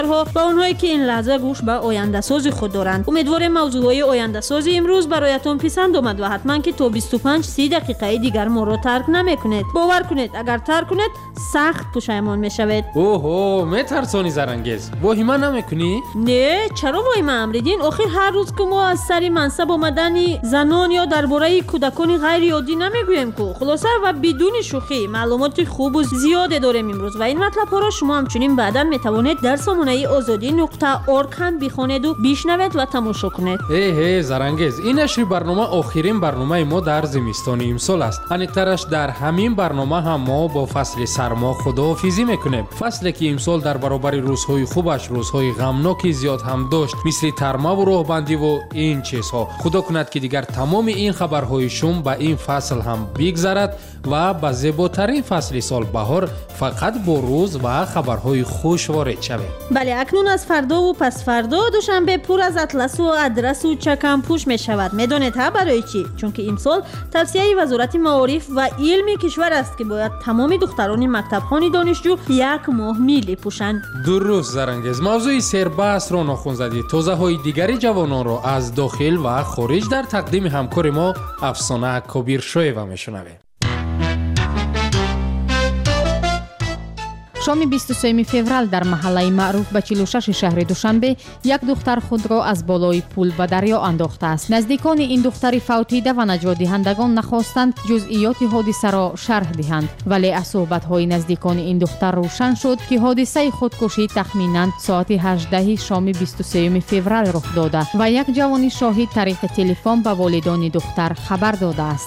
با اونهایی که این لحظه گوش به آینده سازی خود دارند. امیدوارم موضوعهای آینده سازی امروز برایتون پسند آمد و حتما که تا 25-30 دقیقه دیگر ما رو ترک نمیکنید. باور کنید اگر ترک کنید سخت پشیمان میشوید. اوه میترسانی زرنگز. واهمه نمیکنی؟ نه چرا واهمه امریدین؟ آخر هر روز که ما از سری منصب آمدن زنان یا درباره کودکان غیر عادی نمیگوییم که خلاصه و بدون شوخی معلومات خوب و زیاد داریم امروز و این مطلب ها را شما همچنین بعدا میتوانید در سامانه azadi.org هم بخونید و بشنوید و تماشا کنید. زرنگز این نشر برنامه آخرین برنامه ما در زمستان امسال است. انیکترش در همین برنامه هم ما با فصل سرما خداحافظی میکنیم. فصلی که امسال در برابر روزهای خوبش روزهای غمناکی زیاد هم داشت، مثل ترمه و راهبندی و این چیزها. خدا کند که دیگر تمام این خبرهای شوم به این فصل هم بگذرد و به زیباترین فصل سال بهار فقط با روز و خبرهای خوش وارد شویم. بله اکنون از فردا و پس فردا دوشنبه پر از اطلس و ادرس و چکم پوش می شود. میدانید ها برای چی؟ چون که امسال توصیه وزارت معارف و علم کشور است که باید تمام دختران مکتبخوان دانشجو 1 ماه میلی پوشند. درست زرنگز. موضوع سربست را ناخن زدی. توضیح های دیگری جوانان را از داخل و خارج در تقدیم همکار ما افسانه کبیر شویو میشنویم. شام 23 فوریه در محله معروف به 46 شهر دوشنبه یک دختر خود را از بالای پل به دریا انداخته است. نزدیکان این دختر فوتیده و نجات دهندگان نخواستند جزئیات حادثه را شرح دهند، ولی از صحبت‌های نزدیکان این دختر روشن شد که حادثه خودکشی تخمیناً ساعت 18 شام 23 فوریه رخ داده و یک جوان شاهد طریق تلفن به والدان دختر خبر داده است.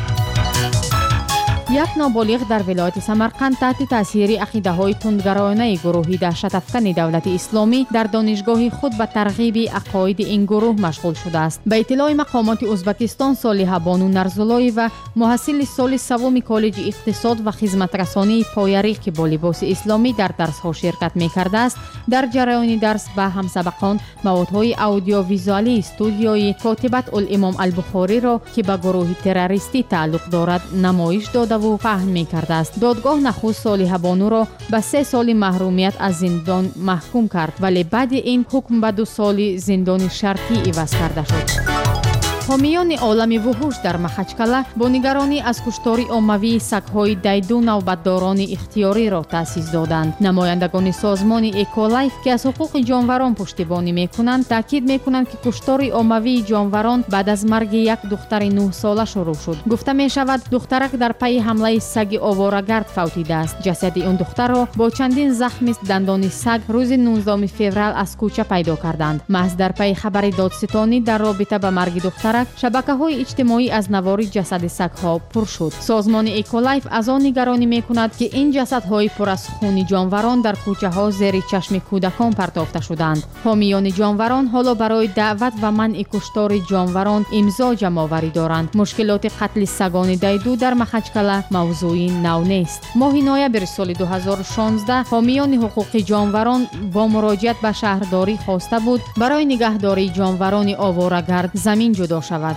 یک نابالغ در ولایت سمرقند تحت تاثیر عقیده‌های تندگرایانه گروهی دهشت‌افکن دولت اسلامی در دانشگاه خود به ترغیب عقاید این گروه مشغول شده است. به اطلاع مقامات ازبکستان، صالحه بانو نرزولایی و محصل سال سوم کالج اقتصاد و خدمت رسانی پایری که با لباس اسلامی در درس‌ها شرکت می‌کرده است، در جریان درس به همسبقان موادهای اودیوویزوئالی استودیوی کاتبت الامام البخاری را که به گروه تروریستی تعلق دارد نمایش داده و پهن می‌کرده است. دادگاه نخست صالحه بانو را به 3 سال محرومیت از زندان محکوم کرد، ولی بعد این حکم به 2 سال زندان شرطی عوض کرده شد. حامیان عالم وحوش در مخچکله با نگرانی از کشتار عمومی سگ‌های دیدو نوبتداران اختیاری را تأسیس دادند. نمایندگان سازمان اکولایف که از حقوق جانوران پشتیبانی می‌کنند تاکید می‌کنند که کشتار عمومی جانوران بعد از مرگ یک دختر 9 ساله شروع شد. گفته می‌شود دخترک در پی حمله سگ آواره‌گرد فوتیده است. جسد این دختر را با چندین زخم دندان سگ روز 19 فوریه از کوچه پیدا کردند. محض در پی خبر دادستانی در رابطه با مرگ دختر شبکه‌های اجتماعی از نوار جسد سگ‌ها پر شد. سازمان اکولایف از آن نگرانی می‌کند که این جسدهای پر از خون جانوران در کوچه‌ها زیر چشم کودکان پرتافته شدند. حامیان جانوران حالا برای دعوت و منع کشتار جانوران امضا جمع‌آوری دارند. مشکلات قتل سگان دیدو در مخچکله موضوعی نو نیست. ماه نوامبر سال 2016 حامیان حقوق جانوران با مراجعت به شهرداری خواسته بود برای نگهداری جانوران آواره‌گرد زمین جدا شود.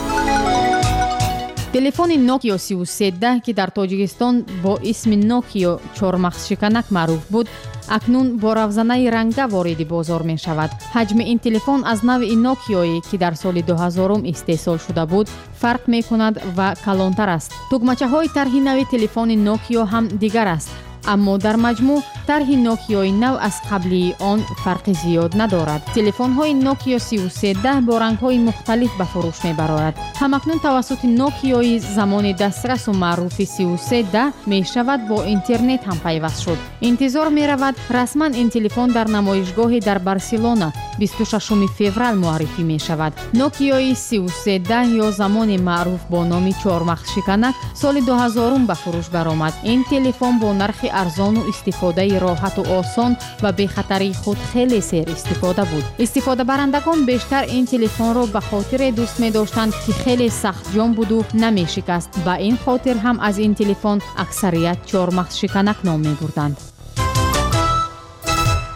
تلفن نوکیا 3310 که در تاجیکستان با اسم نوکیا چهارمغز شکنک معروف بود، اکنون با روزنه رنگه وارد بازار می شود. حجم این تلفن از نوع نوکیایی که در سال 2000 استحصال شده بود فرق می کند و کلانتر است. تگمچه های طرح نوع تلفن نوکیا هم دیگر است، اما در مجموع طرح نوکیای نو از قبلی آن فرق زیاد ندارد. تلفن های نوکیا 3310 با رنگ های مختلف به فروش می براید. همکنون توسط نوکیای زمان دسترس و معروف 3310 می شود با اینترنت هم پیوست شد. انتظار می رود رسما این تلفن در نمایشگاه در بارسلونا 26 فوریه معرفی می شود. نوکیای 3310 یا زمان معروف با نام چهارمغز شکنک سال 2000 به فروش برآمد. این تلفن با نرخ ارزان و استفاده راحت و آسان و بی خطری خود خیلی سیر استفاده بود. استفاده برندگان بیشتر این تلفن را به خاطر دوست می داشتند که خیلی سخت جان بود و نمی شکست. با این خاطر هم از این تلفن اکثریت چهارمغز شکنک نام می بردند.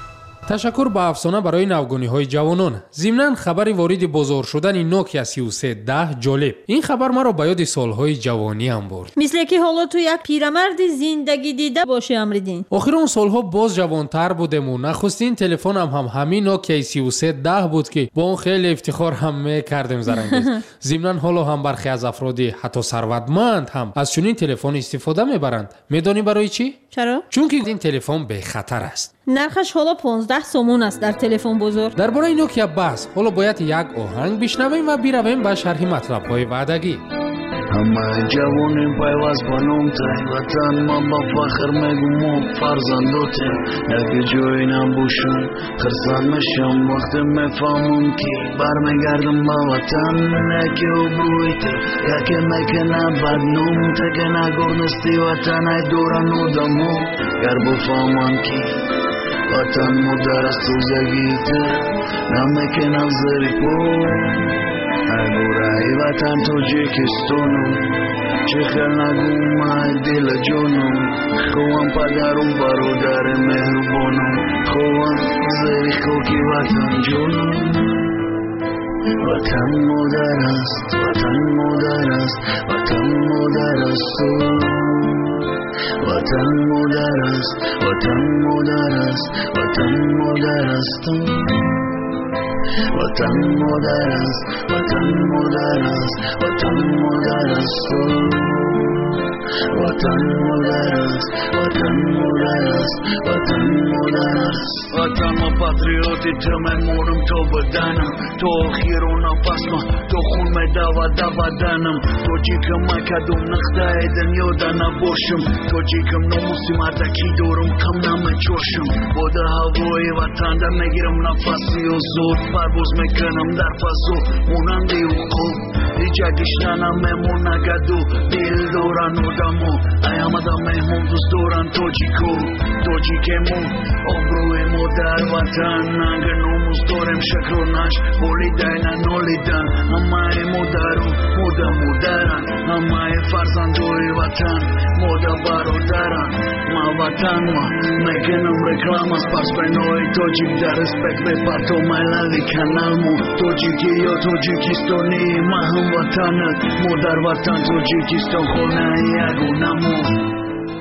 تشکر به افسانه برای نوگونی‌های جوانان. ضمناً خبر وارد بازار شدن نوکیا 3310 جالب. این خبر مرا به یاد سالهای جوانی هم برد. مثل که حالا تو یک پیرمرد زندگی دیده باشی امریدین. آخر اون سالها باز جوانتر بودم و نخستین تلفنم هم همین نوکیا 3310 بود که با اون خیلی افتخار هم میکردم زرنگیز. ضمناً حالا هم برخی از افراد حتی ثروتمند هم از چنین تلفن استفاده میبرند. میدونی برای چی؟ چرا؟ چون که این تلفن به خطر است. نرخش حالا 15 سومون است در تلفن بزرگ. درباره نوکیا بس حالا باید یک آهنگ بشنویم و برویم به شرح مطلب‌های وعدگی. همه جوانیم پیوست بانم تای وطن من با فخر میگم فرزنداتیم یک جایی نبوشم خرسان میشم وقتی میفهمم که برمیگردم با وطن یکی ابرویت یکی میکنه بدنوم تکه نگرنستی وطن ای دوران و دمو گر بفهمم که وطن مدر است روزگیت نمیکنم زری پو ای وطن توجیکستانم چه خیل نگوم ای دل جانم خوام پدرم برادر مهربانم خوام زیر خاکی وطن جانم وطن مادر است وطن مادر است وطن مادر است وطن مادر است وطن مادر است وطن مادر است وطن مادر است وطن مادر است وطن مادر است وطن مادر است وطن مادر است وطن مادر است وطن ما پاتریوتی تمامونم تو بدنم تو آخر و نفس ما تو خون میدود بدنم تو جیکم کدوم نخته دنیا نباشم تو جیکم نموسی مردکی دورم کم نمیچوشم بوده هوای وطن در میگیرم نفسی و زود پرواز میکنم در فضا مونندی و خوب دیجا گشتنم میمون نگدو دل دورن و دمو ای آمدم مهمون دوست دورن توجیکمون آبروی ما در وطن اگر نموز دارم شکر و نش بولیدن نولیدن همه مادرن همه فرزندوی وطن مادر برادرن ما وطن ما میکنم رکلام از پس بینوی توجیک در اسپک به پرتو مللی کنال مو توجیکی یا توجیکستانی ما هم وطنت مادر وطن توجیکستان خونه یگو نمو.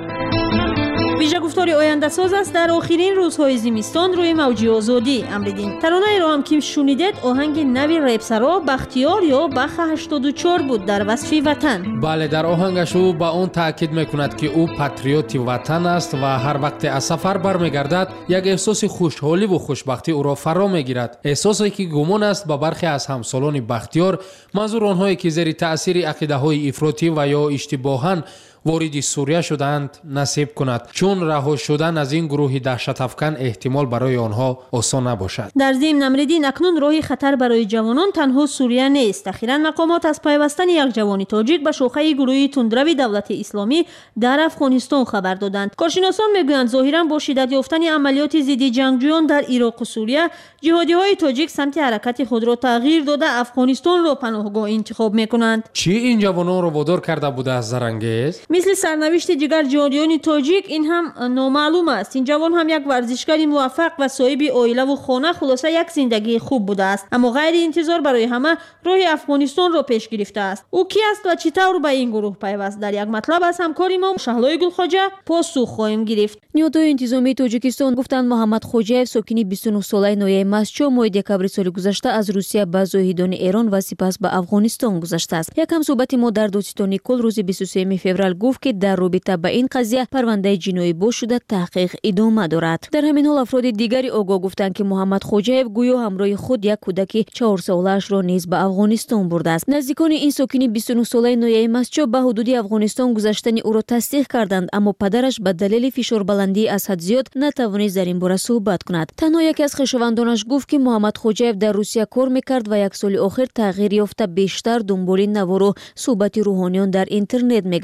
ویژه گفتاری آینده ساز است در آخرین روزهای زمستان روی موج آزادی امریدین. ترانه را هم که شنیدید آهنگ نوی رپسرا بختیار یا بخ 84 بود در وصف وطن. بله در آهنگش او با اون تاکید میکند که او پاتریوت وطن است و هر وقت از سفر برمیگردد یک احساس خوشحالی و خوشبختی او را فرا میگیرد. احساسی که گمان است با برخی از همسالان بختیار منظور آنهایی که زیر تأثیر عقیده‌های افراطی و یا اشتباهاً وارد سوریه شدند نصیب کند چون رها شدن از این گروه دهشت افکن احتمال برای آنها آسان نباشد. در ضمن امریدین اکنون راهی خطر برای جوانان تنها سوریه نیست. اخیراً مقامات از پیوستن یک جوان تاجیک به شاخه گروه تندروی دولت اسلامی در افغانستان خبر دادند. کارشناسان میگویند ظاهراً با شدت یافتن عملیات ضد جنگجویان در عراق و سوریه جهادی‌های تاجیک سمت حرکت خود را تغییر داده افغانستان را پناهگاه انتخاب میکنند. چی این جوانان را وادار کرده بوده از زرنگیز؟ مثل سرنوشت دیگر جهادیان تاجیک این هم نامعلوم است. این جوان هم یک ورزشکار موفق و صاحب عائله و خانه خلاصه یک زندگی خوب بوده است اما غیر انتظار برای همه راه افغانستان را پیش گرفته است. او کی است و چطور به این گروه پیوست؟ در یک مطلب از همکار ما شهلای گلخواجه پاسخ خواهیم گرفت. نیروهای انتظامی تاجیکستان گفتند محمد خوجاєв ساکن 29 ساله ناحیه مسچو ماه دکبر سال گذشته از روسیه به زاهدان ایران و سپس به افغانستان گذشته است. یکم صحبت ما در دادستان کل روز 23 فوریه گفت که در رابطه با این قضیه پرونده جنایی باز شده تحقیق ادامه دارد. در همین حال افراد دیگری آگاه گفتند که محمد خوجاєв گویا همراه خود یک کودک 4 ساله‌اش را نیز به افغانستان برده است. نزدیکان این ساکن 29 ساله ناحیه مسچو به حدود افغانستان گذشتن او را تصدیق کردند اما پدرش به دلیل فشار بلندی از حد زیاد نتوانست در این باره صحبت کند. تنها یکی از خویشاوندانش گفت که محمد خوجاєв در روسیه کار میکرد و یک سال آخر تغییر یافته بیشتر دنبال نوار و صحبت روحانیان در اینترنت میگشت و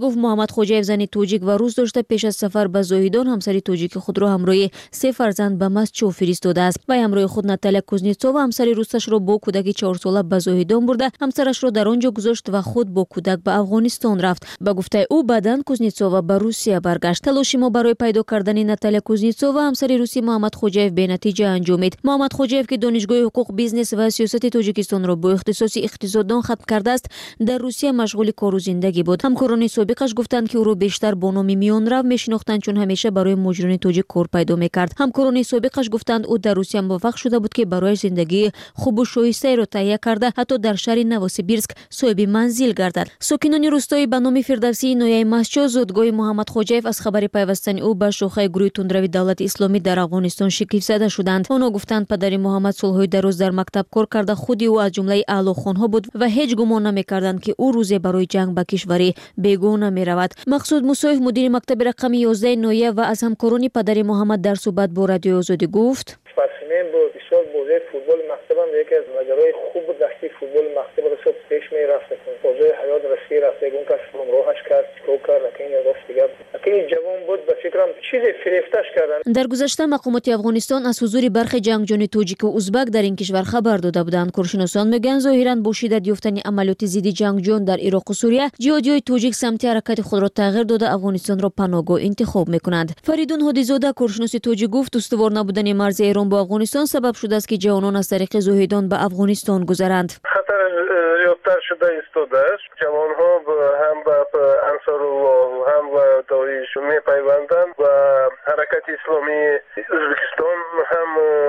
گفت محمد خوجاєв زنی توجیک و روس داشته پیش از سفر به زاهدان همسری توجیک خود را همراه 3 فرزند به مسکو فرستاده است و همراه خود ناتالیا کوزنتسووا همسری روسش را با کودکی 4 ساله به زاهدان برده همسرش را در آنجا گذاشت و خود با کودک به افغانستان رفت. به گفته او بعداً کوزنتسووا به روسیه برگشت. تلاش ما برای پیدا کردن ناتالیا کوزنتسووا همسری روسی محمد خوجاєв به نتیجه انجامید. محمد خوجاєv که دانشگاه حقوق بیزنس و سیاست تاجیکستان را با اختصاص اقتصاددان ختم کرده است در روسیه مشغول کار و زندگی بود. همکاران سابقش گفتند که او را بیشتر با نام میانرو میشناختند چون همیشه برای مجرمان تاجیک کار پیدا میکرد. همکاران سابقش گفتند او در روسیه موفق شده بود که برای زندگی خوب و شایسته را تهیه کرده حتی در شهر نووسیبیرسک صاحب منزل گردد. ساکنان روستایی به نام فردوسی نویای مسچو زادگاه محمد خوجاєв از خبر پیوستن او به شاخه گروه تندروی دولت اسلامی در افغانستان شگفت زده شدند. آنها گفتند پدر محمد سالهای دراز در مکتب کار کرده خود او از جمله اعلاخوانها بود و هیچ گمان نمی‌کردند که او روزی برای جنگ به کشوری بیگانه می‌رود. مقصود موسوی مدیر مکتب رقم 11 نویه و از همکاران پدر محمد در صحبت با رادیو آزادی گفت پسینین با بسیار بازی فوتبال مکتبم یکی از ماجرای خوب دستی فوتبال مکتب رو صبح پیش می‌رفت. بازی حیات رسی رفت اون کس راهش کرد کو کرد لکن راست دیگه لکن جوان بود به فکرم چیزی فریفتش کردن. در گذشته مقامات افغانستان از حضور برخی جنگجویان توجیک و ازبک در این کشور خبر داده بودند. کارشناسان میگن ظاهرا با شدت یافتن عملیات ضد جنگجویان در عراق و سوریه جهادیای توجیک سمت حرکت خود را تغییر داده افغانستان را پناهگاه انتخاب میکنند. فریدون هادیزاده کارشناس توجیک گفت استوار نبودن مرز ایران با افغانستان سبب شده است که جوانان از طریق زاهدان به افغانستان گذرند. خطر زیادتر شده ایستاده است. جوانها هم به انصارالله و هم به داعش میپیوندند و حرکت اسلامی ازبکستان هم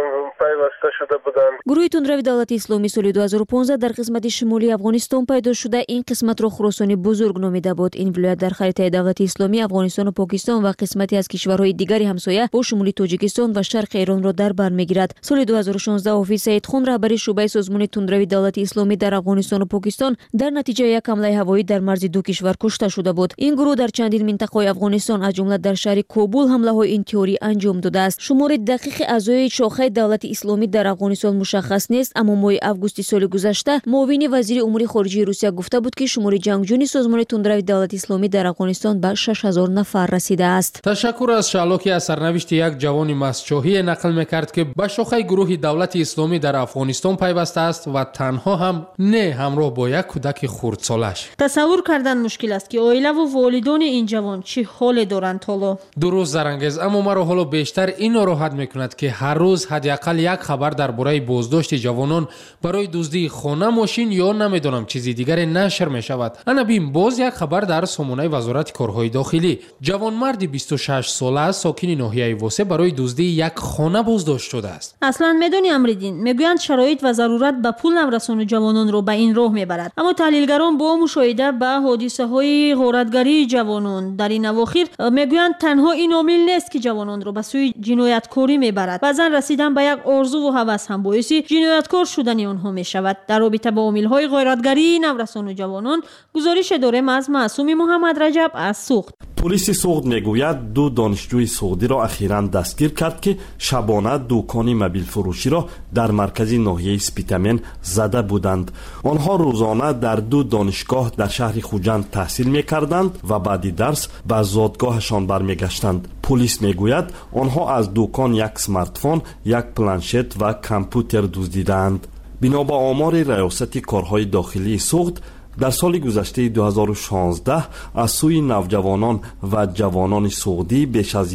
پیوسته شده بودند. گروه تندروی دولت اسلامی سال 2015 در قسمت شمالی افغانستان پیدا شده. این قسمت را خراسان بزرگ نامیده بود. این ولایت در خریطه دولت اسلامی افغانستان و پاکستان و قسمتی از کشورهای دیگری همسایه با شمول تاجیکستان و شرق ایران را در بر میگیرد. سال 2016 حافظ سعید خان رهبر شعبه سازمان تندروی دولت اسلامی در افغانستان و پاکستان در نتیجه یک حمله هوایی در مرز دو کشور کشته شده بود. این گروه در چندین منطقه افغانستان از جمله در شهر کابل حمله‌های انتحاری انجام داده است. شمار دقیق اعضای شاخه دولت اسلامی در افغانستان مشخص نیست، اما ماه آگوست سال گذشته معاون وزیر امور خارجه روسیه گفته بود که شمار جنگجویان سازمان تندروی دولت اسلامی در افغانستان به 6000 نفر رسیده است. تشکر از شعلو که از سرنوشت یک جوان مسچوهی نقل میکرد که به شاخه گروه دولت اسلامی در افغانستان پیوسته است و تنها هم نه همراه با یک کودک خردسالش. تصور کردن مشکل است که عائله و والدین این جوان چه حال دارند حالا. درست زرنگز، اما مرا حالا بیشتر این ناراحت میکند که هر روز حداقل یک خبر درباره بازداشت جوانان برای دزدی خانه، ماشین یا نمیدونم چیزی دیگری نشر میشود. انا بیم باز یک خبر در سامانه وزارت کارهای داخلی. جوانمردی 26 ساله ساکن ناحیه واسه برای دزدی یک خانه بازداشت شده است. اصلا میدونی امریدین میگویند شرایط و ضرورت به پول نورسان جوانان رو به این راه میبرد، اما تحلیلگران با مشاهده به حادثه های غارتگری جوانان در این اواخر میگویند تنها این عامل نیست که جوانان رو به سوی جنایتکاری میبرد، بعضا رسیدن به یک آرزو و هوس هم باعث جنایتکار شدن آنها میشود. در رابطه با عامل های غارتگری نورسان جوانان گزارش داریم از معصوم محمد رجب از سوخت. پلیس سوخت میگوید 2 دانشجوی سعودی را اخیراً دستگیر کرد که شبانه دکان موبیل فروشی را در مرکز ناحیه سپیتامن زده بودند. آنها روزانه در 2 دانشگاه در شهر خوجند تحصیل میکردند و بعد درس به زادگاهشان برمیگشتند. پلیس میگوید آنها از دکان یک اسمارتفون، یک پلنشت و کامپیوتر دزدیدند. بنا به آمار ریاست کارهای داخلی سوخت در سال گذشته 2016 از سوی نوجوانان و جوانان سعودی بیش از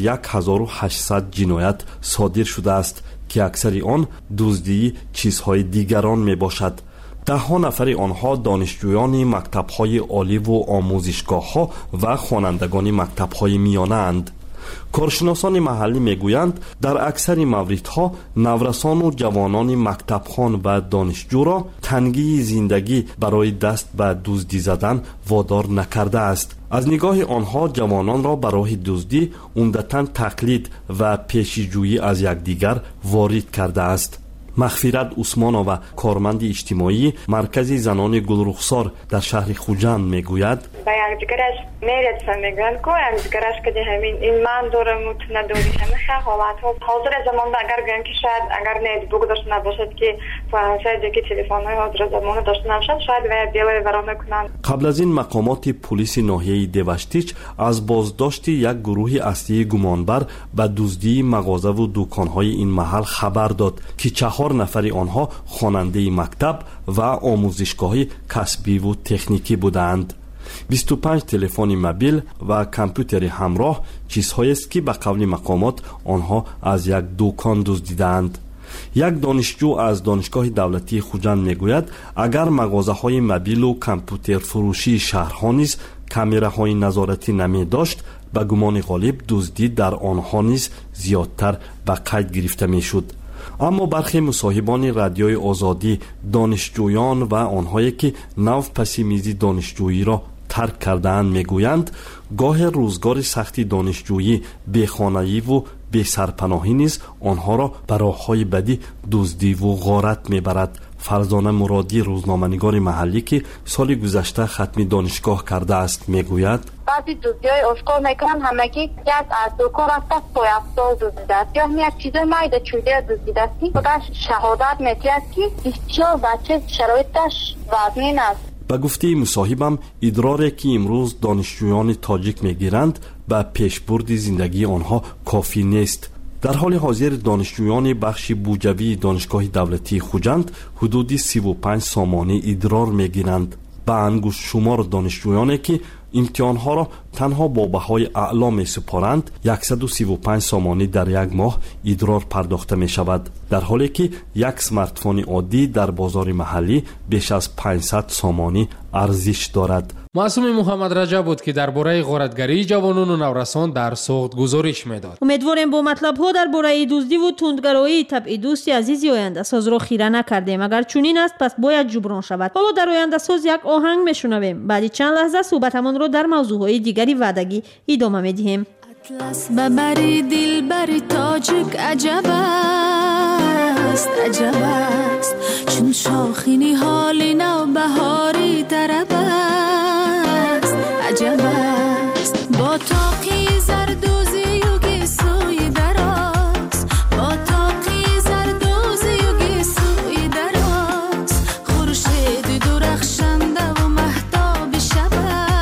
1800 جنایت صادر شده است که اکثر آن دزدی چیزهای دیگران می باشد. 10 نفر آنها دانشجویان مکتب‌های عالی و آموزشگاه‌ها و خوانندگان مکتب‌های میانه اند. کارشناسان محلی میگویند در اکثر موردها نورسان و جوانان مکتبخوان و دانشجو را تنگی زندگی برای دست به دزدی زدن وادار نکرده است. از نگاه آنها جوانان را برای دزدی عمدتاً تقلید و پیشیجویی از یکدیگر وارد کرده است. مغفرت عثمانова کارمند اجتماعی مرکز زنان گلرخسار در شهر خوجند میگوید با یک دیگرش میرسن میگن که یک دیگرش که همین این من دارم متن داری همه حالات ها حاضر زمان اگر گن که شاید اگر نیت بگذاشت نباشد که شاید که تلفن های حاضر زمان داشته نباشد شاید و دیوار برنامه کنند. قبل از این مقامات پلیس ناحیه دیوشتیچ از بازداشت یک گروه اصلی گمانبر به دزدی مغازه و دکان‌های این محل خبر داد که 4 نفر آنها خواننده مکتب و آموزشگاه کسبی و تکنیکی بودند. 25 تلفن موبیل و کامپیوتر همراه چیزهایی است که به قول مقامات آنها از یک دکان دزدیدند. یک دانشجو از دانشگاه دولتی خوجند میگوید اگر مغازه‌های موبیل و کامپیوتر فروشی شهرها نیز کامراهای نظارتی نمی داشت به گمان غالب دزدی در آنها نیز زیادتر به قید گرفته میشد. اما برخی مصاحبان رادیوی آزادی دانشجویان و آنهایی که نو پسیمیزی دانشجویی را ترک کرده‌اند میگویند گاه روزگار سختی دانشجویی بیخانه‌ای و بی سرپناهی نیز آنها را به راه‌های بدی دزدی و غارت میبرد. فرزانه مرادی روزنامه‌نگار محلی که سال گذشته ختم دانشگاه کرده است میگوید بعضی دزدی‌های اشکال میکنن همگی یک از دکان رفته پایافتا دزدیده است یا یک چیز مایده چوده دزدیده است که خودش شهادت میتید که بسیار بچه شرایطش وزنین است. به گفته مصاحبم ادراری که امروز دانشجویان تاجیک میگیرند به پیشبرد زندگی آنها کافی نیست. در حال حاضر دانشجویان بخش بوجوی دانشگاه دولتی خوجند حدود 35 سامانی ادرار میگیرند. به انگشت شمار دانشجویانی که امتحانها را تنها با بهای اعلا می سپارند 135 سامانی در یک ماه ادرار پرداخته می شود، در حالی که یک سمارتفون عادی در بازار محلی بیش از 500 سامانی ارزش دارد. معصوم محمد رجب بود که درباره غارتگری جوانان و نورسان در سوخت گزارش میداد. امیدواریم با مطلب ها درباره دزدی و تندگرایی طبع دوست عزیزی آینده ساز را خیره نکردیم. اگر چنین است پس باید جبران شود. حالا در آینده ساز یک آهنگ میشنویم. بعد چند لحظه صحبتمان را در موضوعهای دیگری وعدگی ادامه میدیم. اطلس ببری دل بری تاجک عجب است عجب است چون شاخینی حالی نو بهاری طرب است عجب است با تاقی زردوزی و گیسوی دراز با تاقی زردوزی و گیسوی دراز خورشید درخشنده و مهتاب شب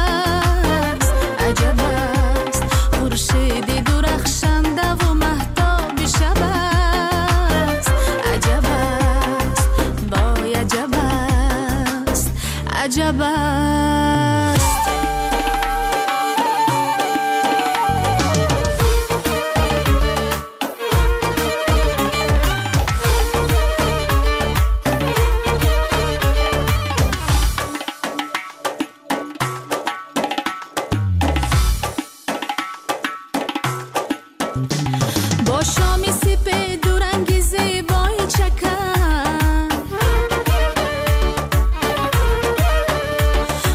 است عجب است خورشید درخشنده و مهتاب شب است عجب است وای عجب است عجب است. با شامی سیپ دورنگیزی بای چکن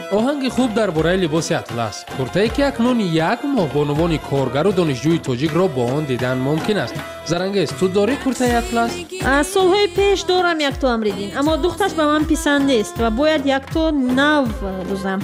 оҳанги хуб дар бораи либоси атлас. Куртае ки акнун 1 моҳ бо унвони коргару донишҷӯи тоҷикро бо он дидан мумкин аст. Зарангез, ту дорӣ куртаи атлас? аз солҳои пеш дорам якто Амриддин, аммо духташ ба ман писанд нест ва бояд якто нав дузам.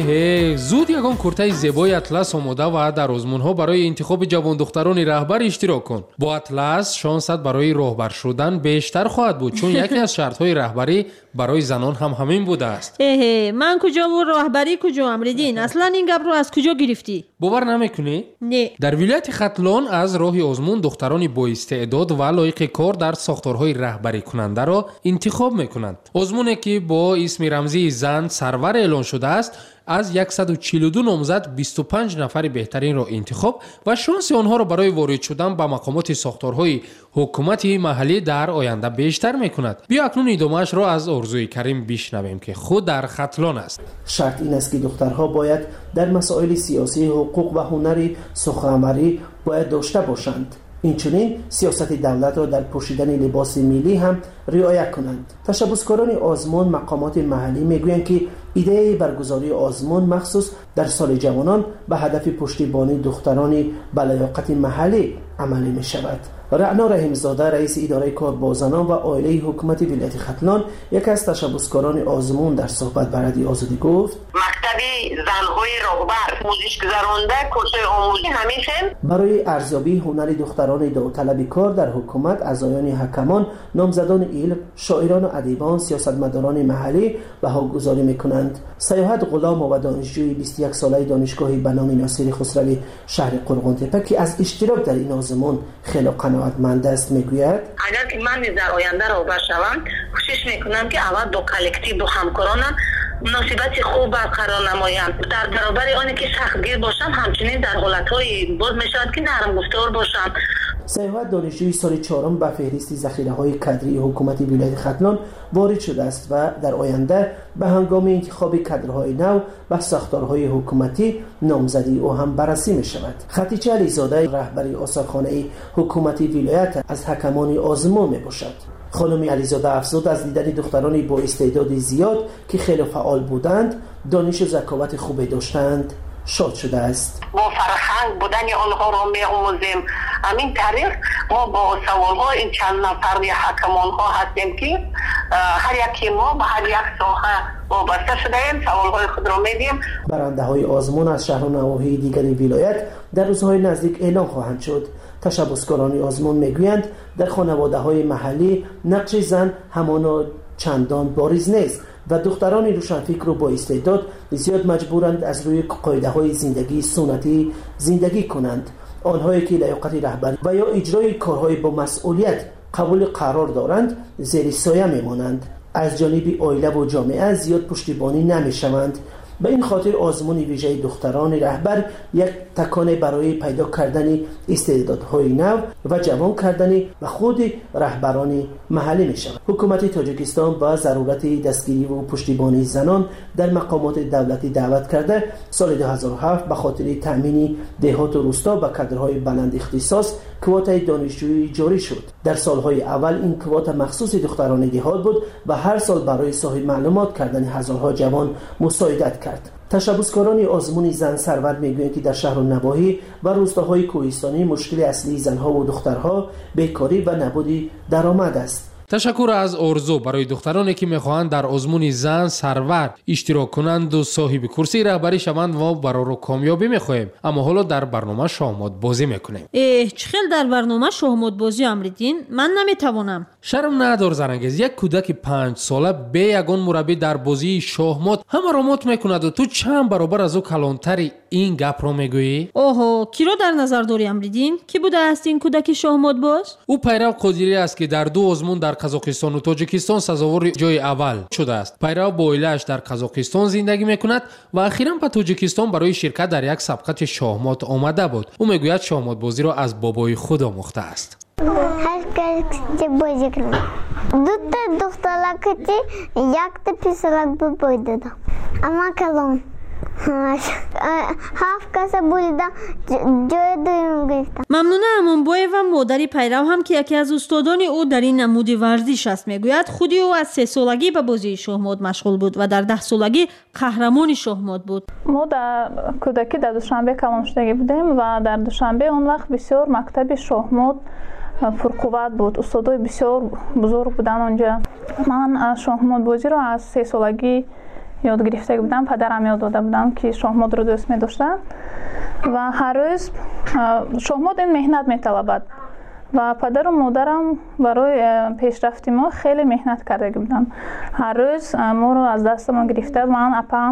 зуд ягон куртаи зебои атлас омода ва дар озмунҳо барои интихоби ҷавондухтарони раҳбар иштирок кун. Бо атлас шонсат барои роҳбар шудан бештар хоҳад буд, чун яке аз шартҳои раҳбарӣ барои занон ҳам ҳамин будааст. ман куҷову роҳбарӣ куҷо Амриддин? Аслан ин гапро аз куҷо гирифтӣ? бовар намекунӣ? Не. дар вилояти Хатлон аз роҳи озмун духтарони боистеъдод ва лоиқи кор дар сохторҳои раҳбарикунандаро интихоб мекунанд. озмуне ки бо исми рамзии зан Сарвар эълон шудааст, аз 142 номзад 25 нафари беҳтаринро интихоб ва шонси онҳоро барои ворид шудан ба мақомоти сохторҳои ҳукумати маҳаллӣ дар оянда бештар мекунад. биё акнун идомаашро аз Орзуи Карим бишнавем ки худ дар Хатлон аст. шарт ин аст ки духтарҳо бояд дар масоили сиёсӣ, ҳуқуқ ва ҳунари суханварӣ бояд дошта бошанд. инчунин сиёсати давлатро дар пӯшидани либоси миллӣ ҳам риоя кунанд. ташаббускорони озмун мақомоти маҳаллӣ мегӯянд ки идеяи баргузории озмун махсус дар соли ҷавонон ба ҳадафи пуштибонии духтарони ба лаёқати маҳаллӣ амалӣ мешавад. раъно раҳимзода, раиси идораи кор бо занон ва оилаи ҳукумати вилояти Хатлон, яке аз ташаббускорони озмун, дар суҳбат ба Радиои Озодӣ гуфт: мактаби занҳои роҳбар музишгузаронда курсҳои омӯзӣ ҳамешем барои арзёбии ҳунари духтарони доуталаби кор дар ҳукумат, аъзоёни ҳакамон, номзадони илм, шоирону адибон, сиёсатмадорони маҳаллӣ баҳогузорӣ мекунанд. саёҳат ғуломова, донишҷӯи 21 солаи донишгоҳи ба номи Носири Хусрави шаҳри Қурғонтепа, ки аз иштирок дар ин озмун хело қаноатманд аст, мегӯяд: агар ки ман низ дар оянда роҳбар шавам, кӯшиш мекунам ки аввал бо коллектив, бо ҳамкоронам муносибати хуб барқарор намоям. дар баробари оне ки сахтгир бошам, ҳамчунин дар ҳолатҳои боз мешавад ки нармгуфтор бошам. саёҳат донишҷӯи соли 4 ба феҳристи захираҳои кадрии ҳукумати вилояти Хатлон ворид шудааст ва дар оянда ба ҳангоми интихоби кадрҳои нав ба сохторҳои ҳукуматӣ номзадӣ ӯ ҳам баррасӣ мешавад. хатича Ализода, раҳбари осорхонаи ҳукумати вилоят, аз ҳакамони озмун мебошад. خانم علیزاده افزود از دیدن دخترانی با استعداد زیاد که خیلی فعال بودند، دانش و ذکاوت خوبی داشتند شاد شده است. با فرهنگ بودن آنها را می‌آموزیم. همین طریق ما با سوال‌ها این چند نفر حکمان‌ها هستیم که هر یکی ما به هر یک ساحه وابسته شده‌ایم، سوال‌های خود را می‌دیم. برنده‌های آزمون از شهر و نواحی دیگری ولایت در روزهای نزدیک اعلام خواهند شد. تشبثکاران آزمون میگویند در خانواده‌های محلی نقش زن همان چندان بارز نیست و دختران روشنفکر و با استعداد زیاد مجبورند از روی قاعده‌های زندگی سنتی زندگی کنند. آنهایی که لیاقت رهبری و یا اجرای کارهای با مسئولیت قبول قرار دارند زیر سایه میمانند. از جانب عائله و جامعه زیاد پشتیبانی نمیشوند. به این خاطر آزمون ویژه دختران رهبر یک تکانه برای پیدا کردن استعدادهای نو و جوان کردن و خود رهبران محلی می شود. حکومت تاجیکستان با ضرورت دستگیری و پشتیبانی زنان در مقامات دولتی دعوت کرده سال 2007 به خاطر تامین دهات و روستا با کادرهای بلند اختصاص کوتای دانشجویی جاری شد. در سالهای اول این کوتا مخصوص دختران دهات بود و هر سال برای صاحب معلومات کردن هزارها جوان مساعدت کرد. تشبثکاران آزمون زن سرور میگویند که در شهر و نواحی و روستاهای کوهستانی مشکل اصلی زنها و دخترها بیکاری و نبود درآمد است. تشکر از آرزو برای دخترانی که میخواهند در آزمون زن سرور اشتراک کنند و صاحب کرسی رهبری شوند و برای کامیابی میخواهیم. اما حالا در برنامه شاهمات بازی میکنیم. چه خیلی در برنامه شاهمات بازی امریدین؟ من نمیتوانم. شرم ندار زرنگز، یک کودک 5 ساله به یگان مربی در بازی شاهمات همه را مات میکند و تو چند برابر از او کلانتری این گپ را میگویی؟ اوه، کی رو در نظر داری امریدین؟ کی بوده است این کودک شاهمات باز؟ او پیرو قادری است که در دو آزمون در قزاقستان و تاجیکستان سزاوار جای اول شده است. پیرو با عائله‌اش در قزاقستان زندگی میکند و اخیراً به تاجیکستان برای شرکت در یک سبقت شاهمات آمده بود. او میگوید شاهمات بازی را از بابای خود آموخته است. هر کسی بازی کنه. دو تا دخترک یک تا پسرک بود دادم. اما کلان هفت کس بودم جای دویم گرفتم. ممنونه امانبایف و مادری پیرو هم که یکی از استادان او در این نمود ورزش است. میگوید خودی او از 3 سالگی به بازی شهمات مشغول بود و در 10 سالگی قهرمان شهمات بود. ما در کودکی در دوشنبه کلانشدگی بودیم و در دوشنبه اون وقت بسیار مکتب شهمات پرقوت بود. استادای بسیار بزرگ بودن اونجا. من شهمات بازی رو از 3 سالگی یاد گرفته بودم. پدرم یاد داده بودم که شهمات رو دوست می داشتم و هر روز شهمات این مهنت می طلبد و پدر و مادرم برای پیشرفت ما خیلی مهنت کرده بودن. هر روز ما رو از دست ما گرفته. من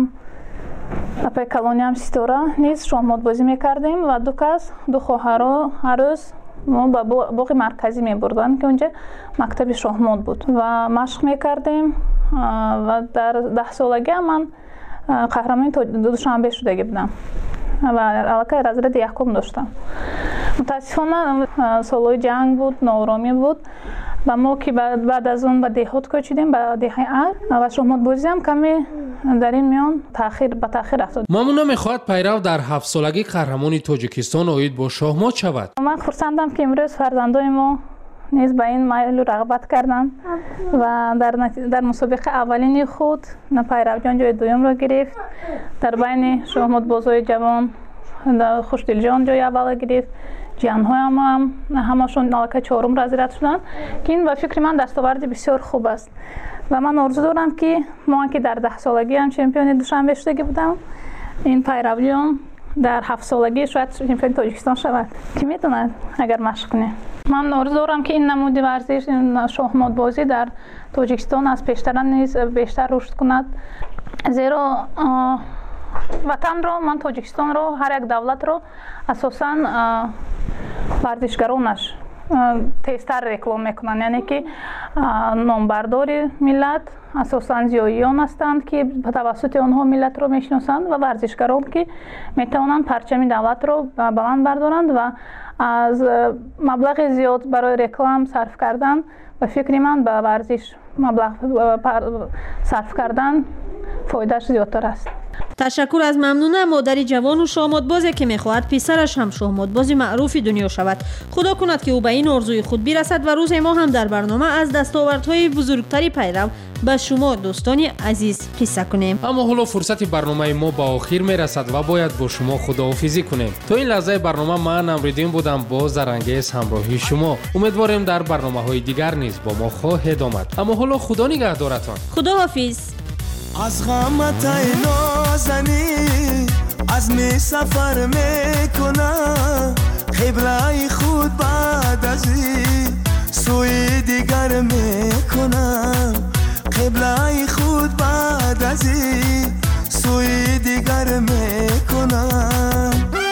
اپای کلونیم ستاره نیز شهمات بازی می کردیم و دو خواهرها هر روز ما با باغ مرکزی می بردن که اونجا مکتب شهمات بود و مشق می کردیم و در 10 سالگی من قهرمان دوشنبه شده بودم و علاقه رزرد یکم داشتم. متاسفانه سالهای جنگ بود، نارامی بود و ما که بعد از اون به دهات کوچیدیم، به دهه و شهمات بازی هم کمی در این میان به تاخیر افتاد. مامونا میخواد پیرو در 7 سالگی قهرمان تاجیکستان اوید با شهمات شود. من خرسندم که امروز فرزندای ما نیز به این میل رغبت کردن و در مسابقه اولین خود پیرو جان جای دوم را گرفت. در بین شهمات بازای جوان خوشدل جان جای اول گرفت. جان‌های هم همشون علاقه 4م را زیرت شدن که این به فکر من دستاورد بسیار خوب است و من آرزو دارم که ما که در 10 سالگی هم چمپیون دوشنبه شده بودم، این پیرو جان در 7 سالگی شاید چمپیون تاجیکستان شود. کی میدونه اگر مشق کنه. من آرزو دارم که این نمود ورزش، این شهمات بازی در تاجیکستان از پیشتران نیز بیشتر رشد کند، زیرا وطن رو، من تاجیکستان رو، هر یک دولت رو اساساً ورزشگرانش تیزتر رکلام میکنن. یعنی که نامبردار ملت اساساً زیاییان هستند که به توسط آنها ملت رو میشناسند و ورزشگران که میتوانند پرچم دولت رو بلند بردارند و از مبلغ زیاد برای رکلام صرف کردن و فکر من به ورزش مبلغ صرف کردن فایدهش زیادتر است. تشکر از ممنونه مادری جوان و شهمات بازی که میخواهد پسرش هم شهمات بازی معروف دنیا شود. خدا کند که او به این آرزوی خود برسد و روز ما هم در برنامه از دستاوردهای بزرگتری پیرو به شما دوستان عزیز قصه کنیم. اما حالا فرصت برنامه ما به آخر میرسد و باید با شما خداحافظی کنیم. تا این لحظه برنامه من امریدین بودم با زرنگیز همراهی شما. امیدواریم در برنامه‌های دیگر نیز با ما خواهید آمد. اما حالا خدا نگهدارتان. خداحافظ. از غمت ای نازنی از می سفر میکنم، قبله خود بعد از این سوی دیگر میکنم، قبله خود بعد از این سوی دیگر میکنم.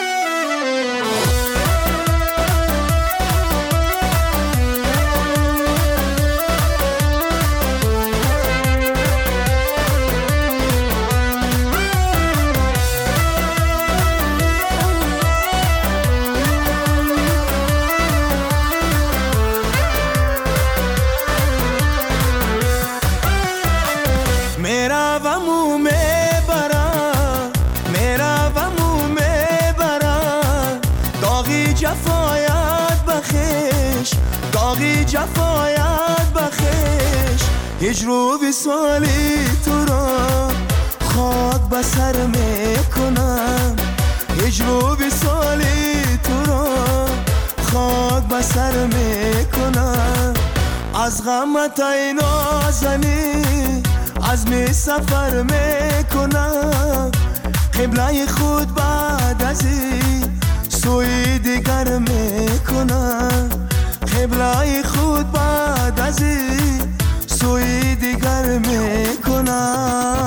جفایت بخش هجر و وصالی تو را خاک به سر میکنم، هجر و وصالی تو را خاک به سر میکنم. از غمت ای نازنی از می سفر میکنم، قبله خود بعد از این سوی دیگر میکنم، قبله خود بعد از این سوی دیگر میکنم.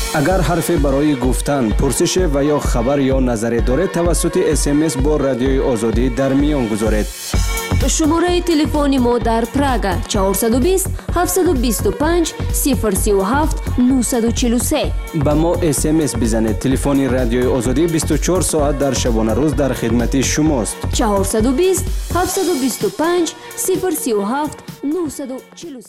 اگر حرفی برای گفتن، پرسش و یا خبر یا نظری دارید توسط SMS با رادیوی آزادی در میان گذارید. شماره تلفن ما در پراگ 420 725 037 943. با ما SMS بزنید. تلفن رادیوی آزادی 24 ساعت در شبانه روز در خدمت شماست. 420 725 037 943.